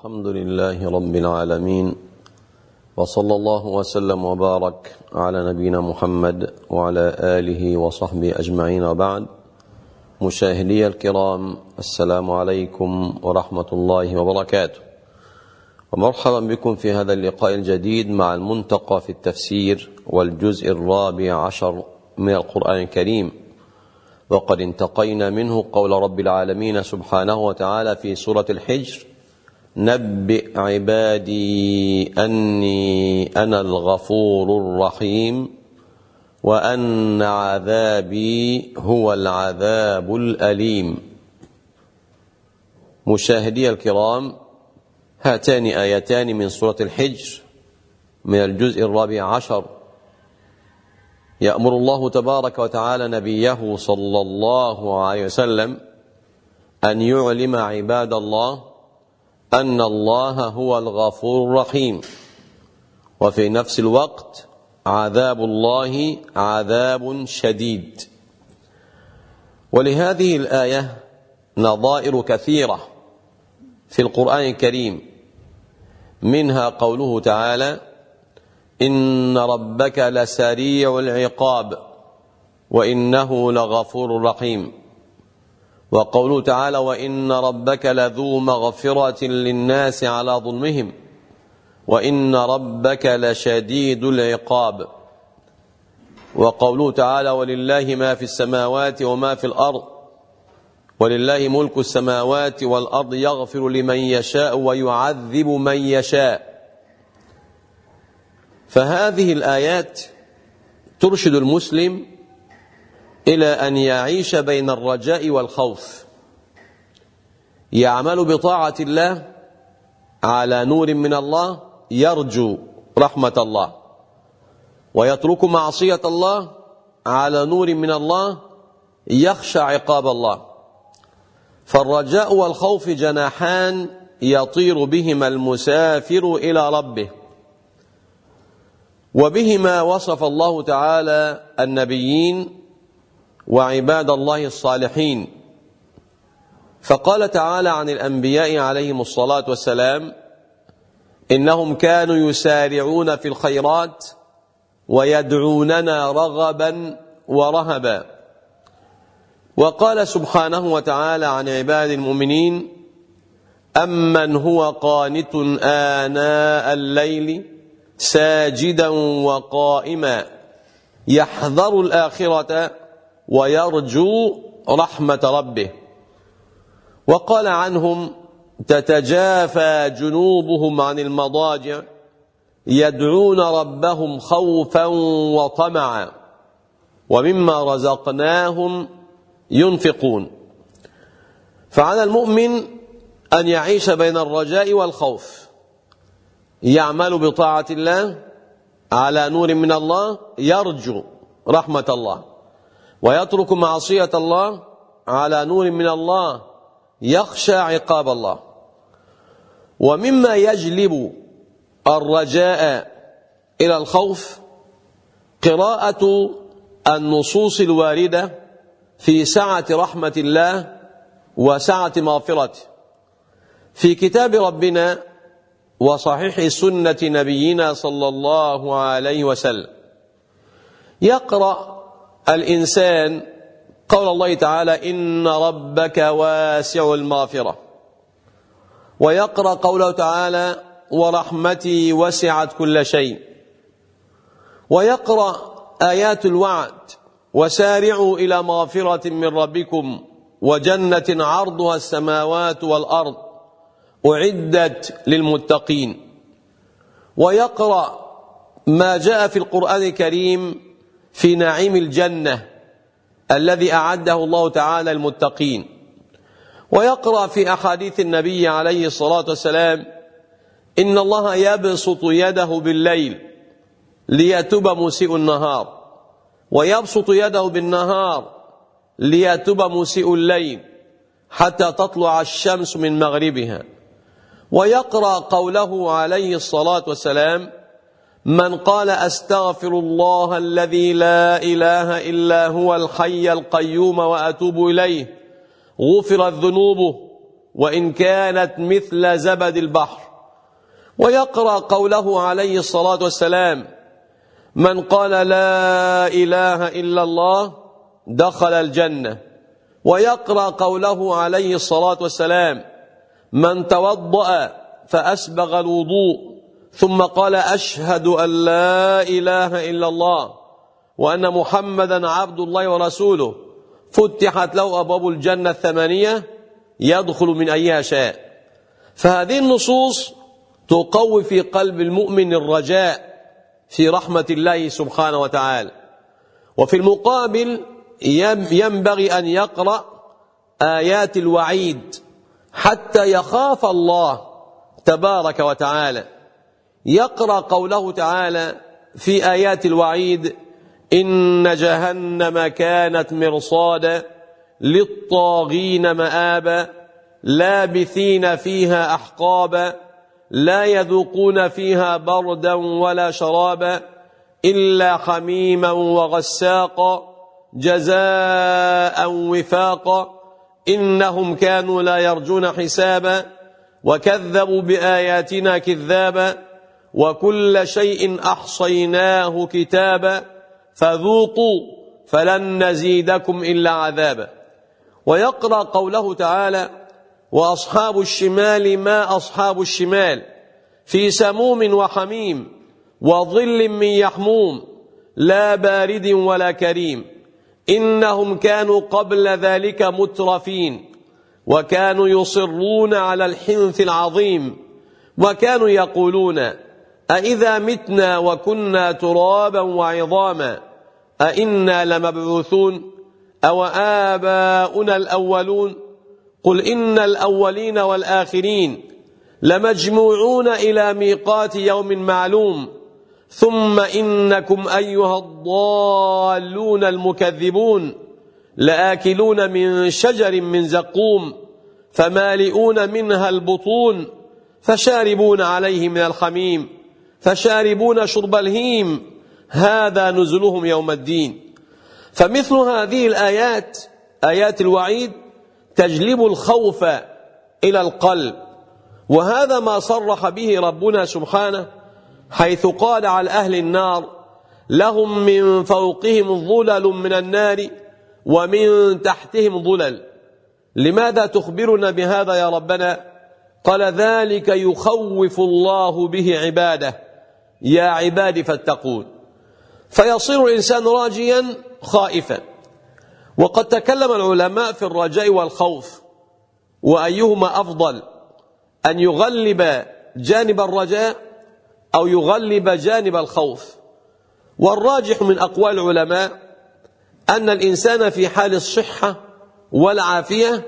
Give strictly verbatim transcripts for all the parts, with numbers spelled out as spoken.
الحمد لله رب العالمين، وصلى الله وسلم وبارك على نبينا محمد وعلى آله وصحبه أجمعين، وبعد. مشاهدي الكرام، السلام عليكم ورحمة الله وبركاته، ومرحبا بكم في هذا اللقاء الجديد مع المنتقى في التفسير والجزء الرابع عشر من القرآن الكريم. وقد انتقينا منه قول رب العالمين سبحانه وتعالى في سورة الحجر: نبئ عبادي أني أنا الغفور الرحيم وأن عذابي هو العذاب الأليم. مشاهدي الكرام، هاتان آيتان من سورة الحجر من الجزء الرابع عشر يأمر الله تبارك وتعالى نبيه صلى الله عليه وسلم أن يعلم عباد الله أن الله هو الغفور الرحيم، وفي نفس الوقت عذاب الله عذاب شديد. ولهذه الآية نظائر كثيرة في القرآن الكريم، منها قوله تعالى: إن ربك لسريع العقاب وإنه لغفور رحيم. وقوله تعالى: وإن ربك لذو مغفرة للناس على ظلمهم وإن ربك لشديد العقاب. وقوله تعالى: ولله ما في السماوات وما في الأرض ولله ملك السماوات والأرض يغفر لمن يشاء ويعذب من يشاء. فهذه الآيات ترشد المسلم إلى أن يعيش بين الرجاء والخوف، يعمل بطاعة الله على نور من الله يرجو رحمة الله، ويترك معصية الله على نور من الله يخشى عقاب الله. فالرجاء والخوف جناحان يطير بهما المسافر إلى ربه، وبهما وصف الله تعالى النبيين وعباد الله الصالحين. فقال تعالى عن الأنبياء عليهم الصلاة والسلام: إنهم كانوا يسارعون في الخيرات ويدعوننا رغبا ورهبا. وقال سبحانه وتعالى عن عباد المؤمنين: أمن هو قانت آناء الليل ساجدا وقائما يحذر الآخرة ويرجو رحمة ربه. وقال عنهم: تتجافى جنوبهم عن المضاجع يدعون ربهم خوفا وطمعا ومما رزقناهم ينفقون. فعلى المؤمن أن يعيش بين الرجاء والخوف، يعمل بطاعة الله على نور من الله يرجو رحمة الله، ويترك معصية الله على نور من الله يخشى عقاب الله. ومما يجلب الرجاء إلى الخوف قراءة النصوص الواردة في سعة رحمة الله وسعة مغفرته في كتاب ربنا وصحيح سنة نبينا صلى الله عليه وسلم. يقرأ الإنسان قول الله تعالى: إن ربك واسع المغفرة، ويقرأ قوله تعالى: ورحمتي وسعت كل شيء، ويقرأ آيات الوعد: وسارعوا إلى مغفرة من ربكم وجنة عرضها السماوات والأرض أعدت للمتقين. ويقرأ ما جاء في القرآن الكريم في نعيم الجنة الذي أعده الله تعالى للمتقين. ويقرأ في أحاديث النبي عليه الصلاة والسلام: إن الله يبسط يده بالليل ليتوب مسيء النهار، ويبسط يده بالنهار ليتوب مسيء الليل حتى تطلع الشمس من مغربها. ويقرأ قوله عليه الصلاة والسلام: من قال أستغفر الله الذي لا إله إلا هو الحي القيوم وأتوب إليه غفرت ذنوبه وإن كانت مثل زبد البحر. ويقرأ قوله عليه الصلاة والسلام: من قال لا إله إلا الله دخل الجنة. ويقرأ قوله عليه الصلاة والسلام: من توضأ فأسبغ الوضوء ثم قال أشهد أن لا إله إلا الله وأن محمدا عبد الله ورسوله فتحت له أبواب الجنة الثمانية يدخل من أيها شاء. فهذه النصوص تقوي في قلب المؤمن الرجاء في رحمة الله سبحانه وتعالى. وفي المقابل ينبغي أن يقرأ آيات الوعيد حتى يخاف الله تبارك وتعالى. يقرأ قوله تعالى في آيات الوعيد: إن جهنم كانت مرصادا للطاغين مآبا لابثين فيها أحقابا لا يذوقون فيها بردا ولا شرابا إلا حميما وغساقا جزاء وفاقا إنهم كانوا لا يرجون حسابا وكذبوا بآياتنا كذابا وكل شيء أحصيناه كتابا فذوقوا فلن نزيدكم إلا عذابا. ويقرأ قوله تعالى: وأصحاب الشمال ما أصحاب الشمال في سموم وحميم وظل من يحموم لا بارد ولا كريم إنهم كانوا قبل ذلك مترفين وكانوا يصرون على الحنث العظيم وكانوا يقولون أإذا متنا وكنا ترابا وعظاما أإنا لمبعوثون أو آباؤنا الأولون قل إن الأولين والآخرين لمجموعون إلى ميقات يوم معلوم ثم إنكم أيها الضالون المكذبون لآكلون من شجر من زقوم فمالئون منها البطون فشاربون عليه من الحميم فشاربون شرب الهيم هذا نزلهم يوم الدين. فمثل هذه الآيات آيات الوعيد تجلب الخوف إلى القلب، وهذا ما صرح به ربنا سبحانه حيث قال على أهل النار: لهم من فوقهم ظلل من النار ومن تحتهم ظلل. لماذا تخبرنا بهذا يا ربنا؟ قال: ذلك يخوف الله به عباده يا عبادي فاتقون. فيصير الإنسان راجيا خائفا. وقد تكلم العلماء في الرجاء والخوف وأيهما أفضل، أن يغلب جانب الرجاء أو يغلب جانب الخوف. والراجح من أقوال العلماء أن الإنسان في حال الصحة والعافية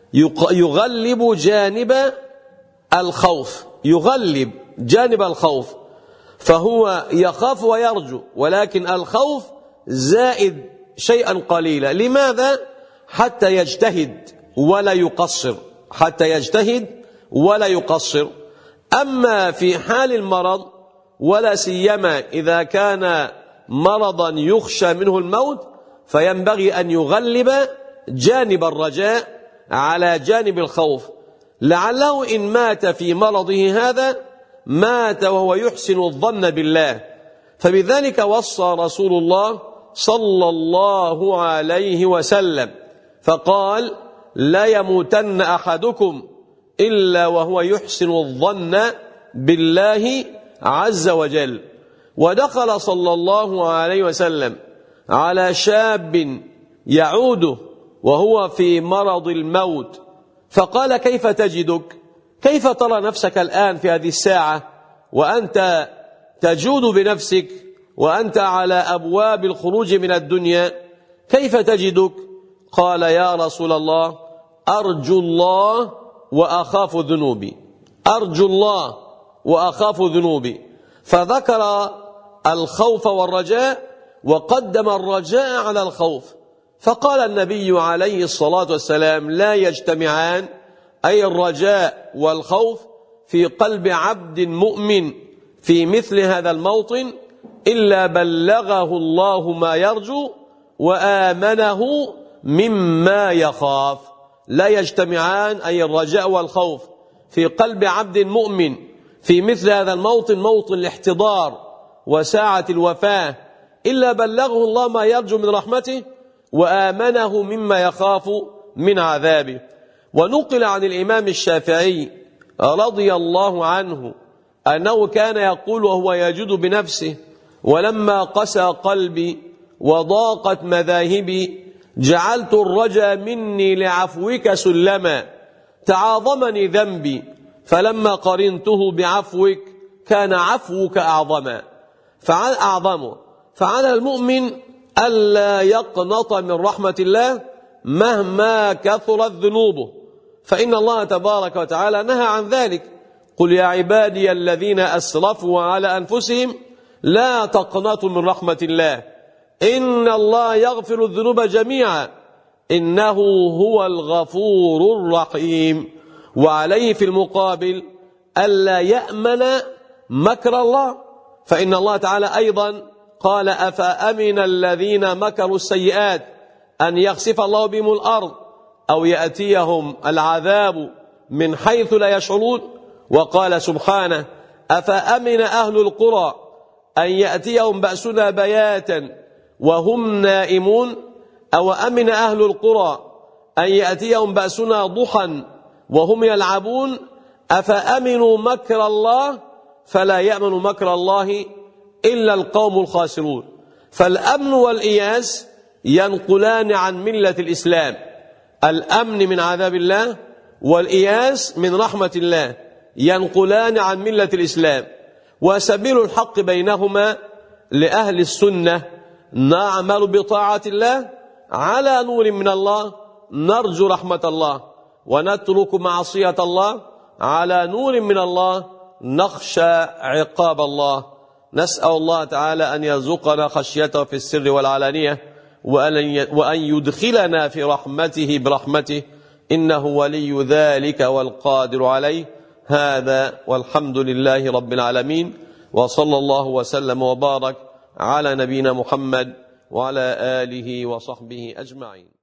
يغلب جانب الخوف يغلب جانب الخوف فهو يخاف ويرجو، ولكن الخوف زائد شيئا قليلا. لماذا؟ حتى يجتهد ولا يقصر حتى يجتهد ولا يقصر. أما في حال المرض ولا سيما إذا كان مرضا يخشى منه الموت فينبغي أن يغلب جانب الرجاء على جانب الخوف، لعله إن مات في مرضه هذا مات وهو يحسن الظن بالله. فبذلك وصى رسول الله صلى الله عليه وسلم فقال: لا يموتن أحدكم إلا وهو يحسن الظن بالله عز وجل. ودخل صلى الله عليه وسلم على شاب يعوده وهو في مرض الموت فقال: كيف تجدك؟ كيف ترى نفسك الآن في هذه الساعة وأنت تجود بنفسك وأنت على أبواب الخروج من الدنيا؟ كيف تجدك؟ قال: يا رسول الله أرجو الله وأخاف ذنوبي أرجو الله وأخاف ذنوبي. فذكر الخوف والرجاء وقدم الرجاء على الخوف. فقال النبي عليه الصلاة والسلام: لا يجتمعان، أي الرجاء والخوف، في قلب عبد مؤمن في مثل هذا الموطن إلا بلغه الله ما يرجو وآمنه مما يخاف. لا يجتمعان، أي الرجاء والخوف، في قلب عبد مؤمن في مثل هذا الموطن، موطن الاحتضار وساعة الوفاة، إلا بلغه الله ما يرجو من رحمته وآمنه مما يخاف من عذابه. ونقل عن الإمام الشافعي رضي الله عنه أنه كان يقول وهو يجود بنفسه: ولما قسى قلبي وضاقت مذاهبي جعلت الرجا مني لعفوك سلما، تعاظمني ذنبي فلما قرنته بعفوك كان عفوك أعظما فعلى أعظمه فعلى المؤمن ألا يقنط من رحمة الله مهما كثرت ذنوبه، فإن الله تبارك وتعالى نهى عن ذلك: قل يا عبادي الذين أسرفوا على أنفسهم لا تقنطوا من رحمة الله إن الله يغفر الذنوب جميعا إنه هو الغفور الرحيم. وعليه في المقابل ألا يأمن مكر الله، فإن الله تعالى أيضا قال: أفأمن الذين مكروا السيئات أن يخسف الله بهم الأرض أو يأتيهم العذاب من حيث لا يشعرون. وقال سبحانه: أفأمن أهل القرى أن يأتيهم بأسنا بياتا وهم نائمون أو أمن أهل القرى أن يأتيهم بأسنا ضحى وهم يلعبون أفأمنوا مكر الله فلا يأمن مكر الله إلا القوم الخاسرون. فالأمن والإياس ينقلان عن ملة الإسلام، الأمن من عذاب الله والإياس من رحمة الله ينقلان عن ملة الإسلام. وسبيل الحق بينهما لأهل السنة: نعمل بطاعة الله على نور من الله نرجو رحمة الله، ونترك معصية الله على نور من الله نخشى عقاب الله. نسأل الله تعالى أن يرزقنا خشيته في السر والعلانية، وأن يدخلنا في رحمته برحمته، إنه ولي ذلك والقادر عليه. هذا والحمد لله رب العالمين، وصلى الله وسلم وبارك على نبينا محمد وعلى آله وصحبه أجمعين.